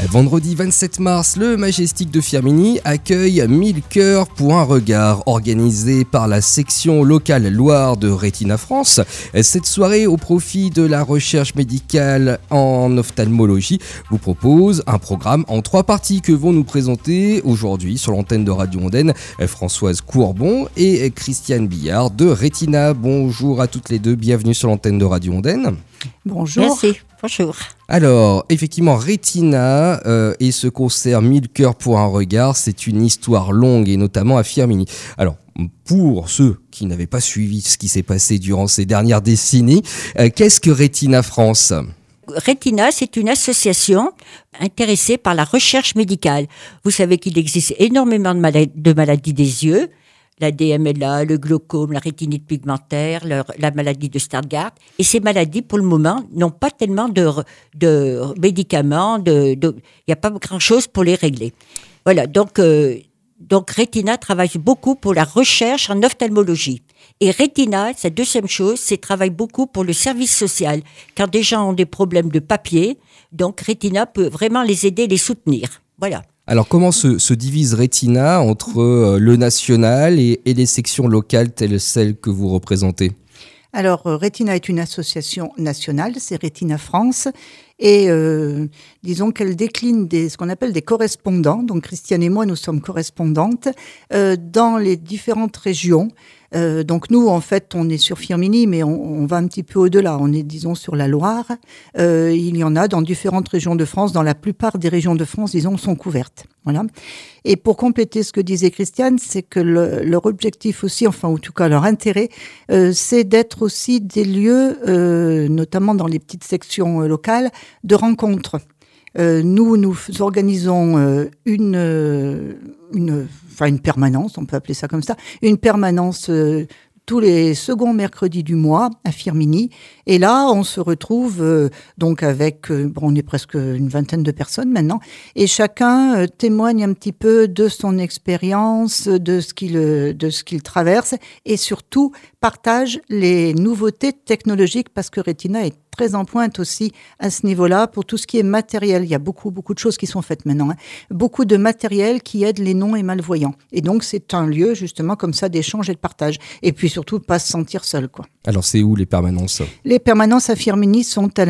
Vendredi 27 mars, le Majestic de Firminy accueille 1000 cœurs pour un regard, organisé par la section locale Loire de Retina France. Cette soirée, au profit de la recherche médicale en ophtalmologie, vous propose un programme en 3 parties que vont nous présenter aujourd'hui sur l'antenne de Radio Ondaine Françoise Courbon et Christiane Billard de Retina. Bonjour à toutes les deux, bienvenue sur l'antenne de Radio Ondaine. Bonjour. Merci, bonjour. Alors, effectivement, Retina et ce concert 1000 cœurs pour un regard, c'est une histoire longue et notamment à Firminy. Alors, pour ceux qui n'avaient pas suivi ce qui s'est passé durant ces dernières décennies, qu'est-ce que Retina France ? Retina, c'est une association intéressée par la recherche médicale. Vous savez qu'il existe énormément de maladies des yeux, la DMLA, le glaucome, la rétinite pigmentaire, la maladie de Stargardt. Et ces maladies, pour le moment, n'ont pas tellement de médicaments, il n'y a pas grand-chose pour les régler. Voilà, donc Retina travaille beaucoup pour la recherche en ophtalmologie. Et Retina, sa deuxième chose, c'est travaille beaucoup pour le service social. Quand des gens ont des problèmes de papier, donc Retina peut vraiment les aider, les soutenir. Voilà. Alors, comment se divise Retina entre le national et les sections locales telles celles que vous représentez ? Alors, Retina est une association nationale, c'est Retina France, et disons qu'elle décline ce qu'on appelle des correspondants. Donc, Christiane et moi, nous sommes correspondantes dans les différentes régions. Donc nous, en fait, on est sur Firminy, mais on va un petit peu au-delà. On est, disons, sur la Loire. Il y en a dans différentes régions de France. Dans la plupart des régions de France, disons, sont couvertes. Voilà. Et pour compléter ce que disait Christiane, c'est que leur objectif aussi, enfin, en tout cas, leur intérêt, c'est d'être aussi des lieux, notamment dans les petites sections locales, de rencontres. Nous organisons une permanence, on peut appeler ça comme ça, une permanence tous les seconds mercredis du mois à Firminy. Et là, on se retrouve donc avec, on est presque une vingtaine de personnes maintenant, et chacun témoigne un petit peu de son expérience, de ce qu'il traverse, et surtout partage les nouveautés technologiques, parce que Retina est très en pointe aussi à ce niveau-là pour tout ce qui est matériel. Il y a beaucoup de choses qui sont faites maintenant. Beaucoup de matériel qui aide les non et malvoyants. Et donc, c'est un lieu, justement, comme ça, d'échange et de partage. Et puis, surtout, pas se sentir seul, quoi. Alors, c'est où les permanences ? Les permanences à Firminy sont à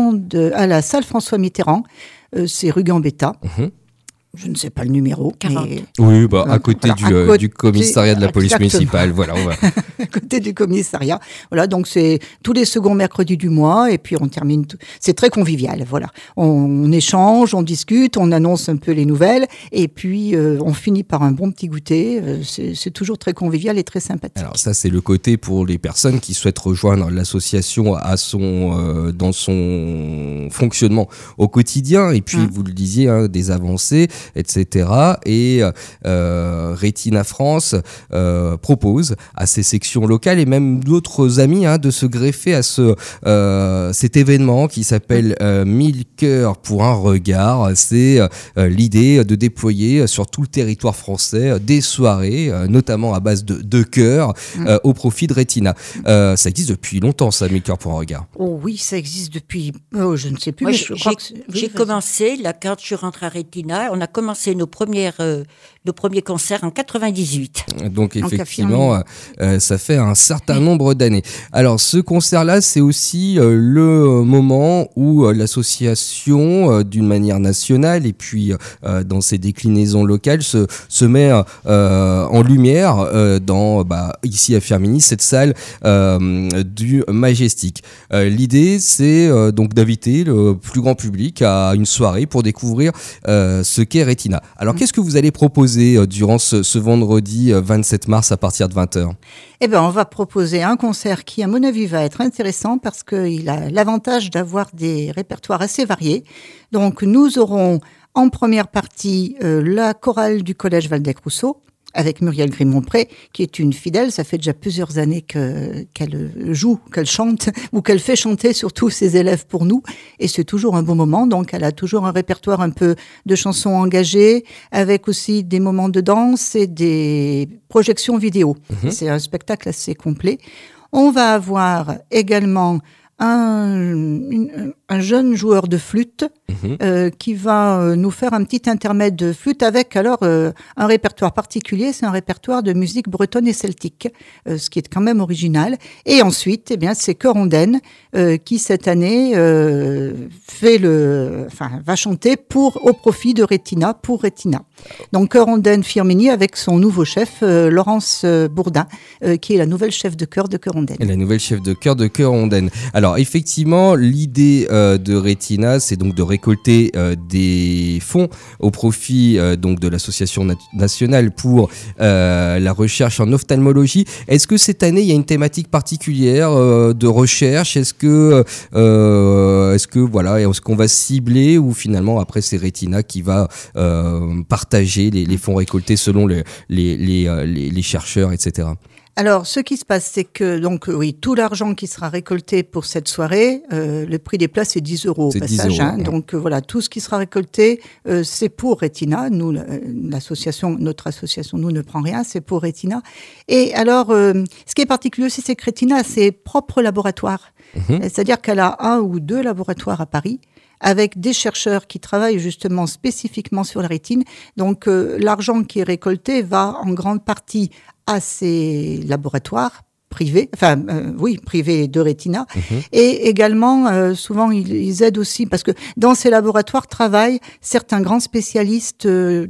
à la salle François Mitterrand. C'est rue Gambetta. Je ne sais pas le numéro. 40. Mais... Oui, à côté du commissariat de la police municipale. Voilà, on va. À côté du commissariat. Voilà, donc c'est tous les seconds mercredis du mois, et puis on termine. C'est très convivial. Voilà, on échange, on discute, on annonce un peu les nouvelles, et puis on finit par un bon petit goûter. C'est toujours très convivial et très sympathique. Alors ça, c'est le côté pour les personnes qui souhaitent rejoindre l'association dans son fonctionnement au quotidien. Et puis, vous le disiez, des avancées, etc. Et Retina France propose à ces sections locales et même d'autres amis de se greffer à cet événement qui s'appelle 1000 cœurs pour un regard. C'est l'idée de déployer sur tout le territoire français des soirées, notamment à base de cœurs, au profit de Retina. Ça existe depuis longtemps, ça, 1000 cœurs pour un regard. Oh oui, ça existe depuis, je ne sais plus. Moi, mais j'ai commencé, là, quand je suis rentrée à Retina, on a commencé nos premiers concerts en 98. Donc effectivement, ça fait un certain nombre d'années. Alors ce concert-là, c'est aussi le moment où l'association, d'une manière nationale et puis dans ses déclinaisons locales, se met en lumière ici à Firminy, cette salle du Majestic. L'idée, c'est donc d'inviter le plus grand public à une soirée pour découvrir ce qu'est Retina. Alors, qu'est-ce que vous allez proposer durant ce vendredi 27 mars à partir de 20h ? Eh bien, on va proposer un concert qui, à mon avis, va être intéressant parce qu'il a l'avantage d'avoir des répertoires assez variés. Donc, nous aurons en première partie la chorale du Collège Waldeck-Rousseau, avec Muriel Grimont-Pré, qui est une fidèle. Ça fait déjà plusieurs années qu'elle joue, qu'elle chante, ou qu'elle fait chanter surtout ses élèves pour nous. Et c'est toujours un bon moment. Donc, elle a toujours un répertoire un peu de chansons engagées, avec aussi des moments de danse et des projections vidéo. C'est un spectacle assez complet. On va avoir également un un jeune joueur de flûte qui va nous faire un petit intermède de flûte avec alors un répertoire particulier, c'est un répertoire de musique bretonne et celtique, ce qui est quand même original. Et ensuite, eh bien, c'est Chœur Ondaine qui cette année va chanter au profit de Retina, pour Retina. Donc Chœur Ondaine Firminy avec son nouveau chef Laurence Bourdin, qui est la nouvelle chef de chœur de Chœur Ondaine. Et la nouvelle chef de chœur de Chœur Ondaine. Alors effectivement, l'idée de Retina, c'est donc de récolter des fonds au profit donc de l'association nationale pour la recherche en ophtalmologie. Est-ce que cette année il y a une thématique particulière de recherche? Est-ce qu'on va cibler, ou finalement après c'est Retina qui va partager les fonds récoltés selon les chercheurs, etc. Alors, ce qui se passe, c'est que tout l'argent qui sera récolté pour cette soirée, le prix des places est 10 € au passage. 10 €, hein. Donc voilà, tout ce qui sera récolté, c'est pour Retina. Nous, notre association, nous ne prend rien, c'est pour Retina. Et alors, ce qui est particulier aussi, c'est que Retina a ses propres laboratoires. C'est-à-dire qu'elle a 1 ou 2 laboratoires à Paris, avec des chercheurs qui travaillent justement spécifiquement sur la rétine. Donc l'argent qui est récolté va en grande partie à ces laboratoires privés, privés de Retina. Et également, souvent, ils aident aussi, parce que dans ces laboratoires travaillent certains grands spécialistes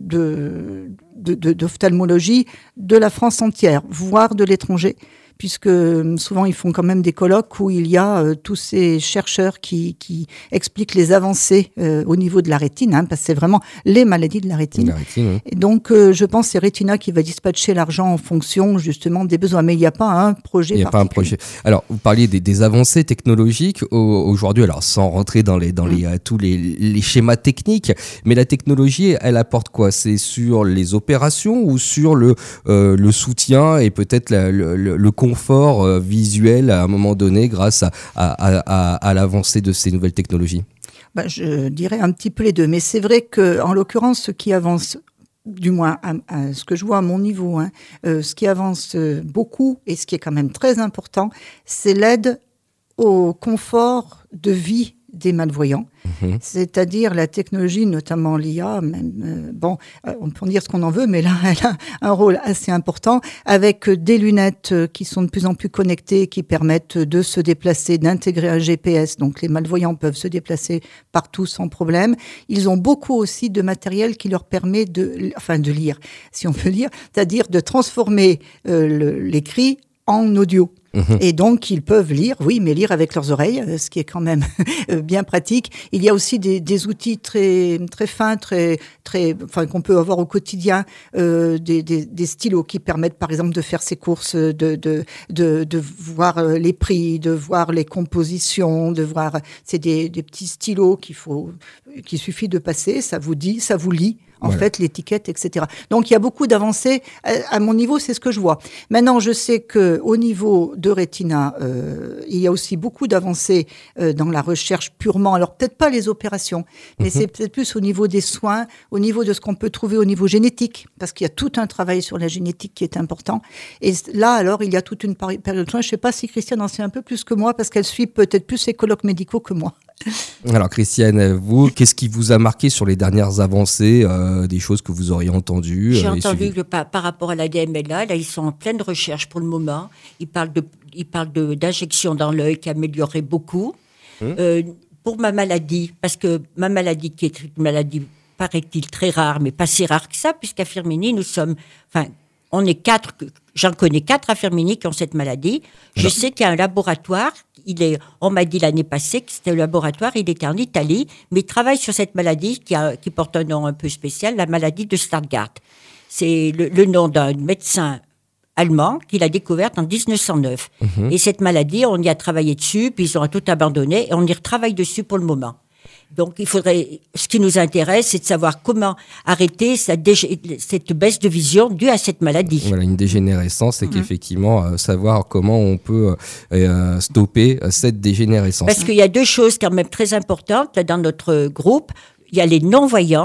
d'ophtalmologie de la France entière, voire de l'étranger, puisque souvent ils font quand même des colloques où il y a tous ces chercheurs qui expliquent les avancées au niveau de la rétine, parce que c'est vraiment les maladies de la rétine. Oui. Et donc, je pense que c'est Retina qui va dispatcher l'argent en fonction justement des besoins. Mais il n'y a pas un projet. Il n'y a pas un projet. Alors, vous parliez des avancées technologiques aujourd'hui, alors sans rentrer dans tous les schémas techniques, mais la technologie, elle apporte quoi? C'est sur les opérations ou sur le soutien et peut-être le confort visuel à un moment donné grâce à l'avancée de ces nouvelles technologies? Je dirais un petit peu les deux, mais c'est vrai qu'en l'occurrence, ce qui avance, du moins à ce que je vois à mon niveau, ce qui avance beaucoup et ce qui est quand même très important, c'est l'aide au confort de vie des malvoyants, c'est-à-dire la technologie, notamment l'IA, on peut en dire ce qu'on en veut, mais là, elle a un rôle assez important, avec des lunettes qui sont de plus en plus connectées, qui permettent de se déplacer, d'intégrer un GPS, donc les malvoyants peuvent se déplacer partout sans problème. Ils ont beaucoup aussi de matériel qui leur permet de lire, si on peut lire, c'est-à-dire de transformer l'écrit en audio. Et donc, ils peuvent lire, oui, mais lire avec leurs oreilles, ce qui est quand même bien pratique. Il y a aussi des outils très, très fins, qu'on peut avoir au quotidien, des stylos qui permettent, par exemple, de faire ses courses, de voir les prix, de voir les compositions, c'est des petits stylos qu'il suffit de passer, ça vous lit. En fait, l'étiquette, etc. Donc, il y a beaucoup d'avancées. À mon niveau, c'est ce que je vois. Maintenant, je sais qu'au niveau de Retina, il y a aussi beaucoup d'avancées dans la recherche purement. Alors, peut-être pas les opérations, mais c'est peut-être plus au niveau des soins, au niveau de ce qu'on peut trouver au niveau génétique, parce qu'il y a tout un travail sur la génétique qui est important. Et là, alors, il y a toute une période de soins. Je ne sais pas si Christiane en sait un peu plus que moi, parce qu'elle suit peut-être plus ses colloques médicaux que moi. Alors Christiane, vous, qu'est-ce qui vous a marqué sur les dernières avancées, des choses que vous auriez entendues? J'ai entendu que par rapport à la DMLA, là ils sont en pleine recherche pour le moment. Ils parlent d'injection dans l'œil qui améliorerait beaucoup. Pour ma maladie, parce que ma maladie qui est une maladie, paraît-il, très rare, mais pas si rare que ça, puisqu'à Firminy, on est 4, j'en connais 4 à Firminy qui ont cette maladie. Je sais qu'il y a un laboratoire, on m'a dit l'année passée que c'était le laboratoire, il était en Italie, mais il travaille sur cette maladie qui porte un nom un peu spécial, la maladie de Stargardt. C'est le nom d'un médecin allemand qui l'a découverte en 1909. Et cette maladie, on y a travaillé dessus, puis ils ont tout abandonné, et on y retravaille dessus pour le moment. Donc, ce qui nous intéresse, c'est de savoir comment arrêter cette baisse de vision due à cette maladie. Voilà, une dégénérescence, c'est qu'effectivement, savoir comment on peut stopper cette dégénérescence. Parce qu'il y a 2 choses quand même très importantes là, dans notre groupe. Il y a les non-voyants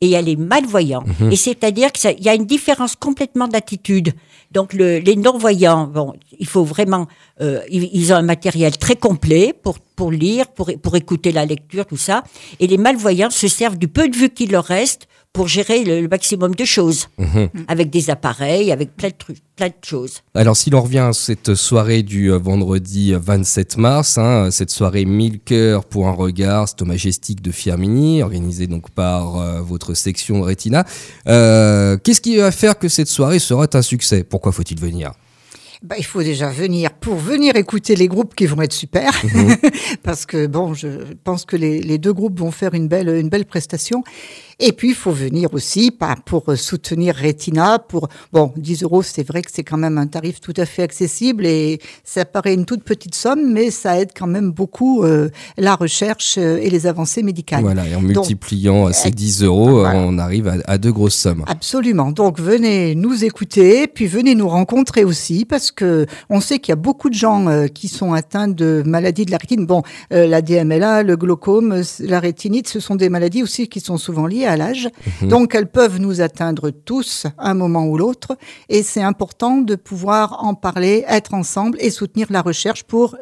et il y a les malvoyants. Et c'est-à-dire qu'il y a une différence complètement d'attitude. Donc les non-voyants, bon, il faut vraiment, ils ont un matériel très complet pour lire, pour écouter la lecture, tout ça. Et les malvoyants se servent du peu de vue qu'il leur reste pour gérer le maximum de choses, avec des appareils, avec plein de trucs, plein de choses. Alors, si l'on revient à cette soirée du vendredi 27 mars, cette soirée 1000 cœurs pour un regard, c'est au Majestic de Firminy, organisée donc par votre section Retina. Qu'est-ce qui va faire que cette soirée sera un succès ? Pourquoi faut-il venir ? Il faut déjà venir pour venir écouter les groupes qui vont être super, parce que bon, je pense que les deux groupes vont faire une belle prestation. Et puis, il faut venir aussi pour soutenir Retina. 10 €, c'est vrai que c'est quand même un tarif tout à fait accessible et ça paraît une toute petite somme, mais ça aide quand même beaucoup la recherche et les avancées médicales. Voilà, et en multipliant ces 10 €, on arrive à de grosses sommes. Absolument. Donc, venez nous écouter, puis venez nous rencontrer aussi, parce que on sait qu'il y a beaucoup de gens qui sont atteints de maladies de la rétine. Bon, la DMLA, le glaucome, la rétinite, ce sont des maladies aussi qui sont souvent liées à l'âge. Donc, elles peuvent nous atteindre tous à un moment ou l'autre. Et c'est important de pouvoir en parler, être ensemble et soutenir la recherche pour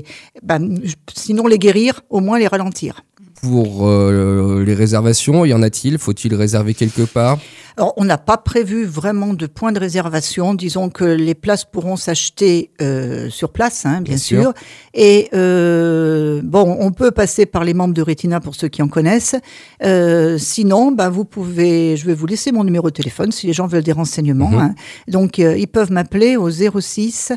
sinon les guérir, au moins les ralentir. Pour les réservations, y en a-t-il ? Faut-il réserver quelque part ? Alors, on n'a pas prévu vraiment de point de réservation. Disons que les places pourront s'acheter sur place, bien sûr. Et on peut passer par les membres de Retina pour ceux qui en connaissent. Sinon, vous pouvez. Je vais vous laisser mon numéro de téléphone si les gens veulent des renseignements. Donc, ils peuvent m'appeler au 06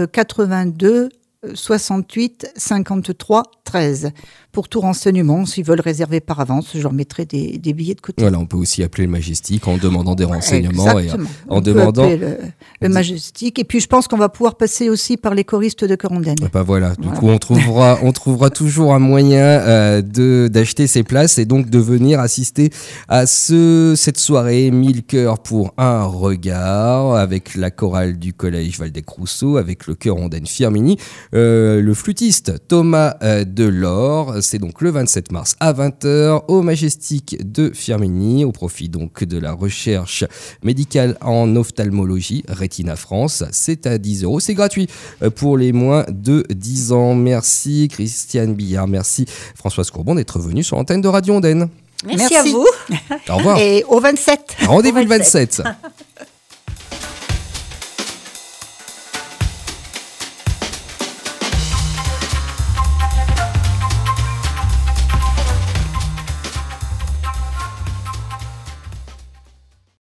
82 68 53 13. Pour tout renseignement, s'ils veulent réserver par avance, je leur mettrai des billets de côté. Voilà, on peut aussi appeler le Majestic en demandant des renseignements. Exactement. Et en demandant le Majestic. Et puis, je pense qu'on va pouvoir passer aussi par les choristes de Corondaine. Voilà. Du coup, on trouvera toujours un moyen d'acheter ces places et donc de venir assister à cette soirée 1000 cœurs pour un regard avec la chorale du collège Waldeck-Rousseau, avec le chœur Ondaine Firminy, le flûtiste Thomas Delors. C'est donc le 27 mars à 20h au Majestic de Firminy, au profit donc de la recherche médicale en ophtalmologie Retina France. C'est à 10 €, c'est gratuit pour les moins de 10 ans. Merci Christiane Billard, merci Françoise Courbon d'être venue sur l'antenne de Radio Ondaine. Merci à vous. Au revoir. Et au 27. Rendez-vous le 27.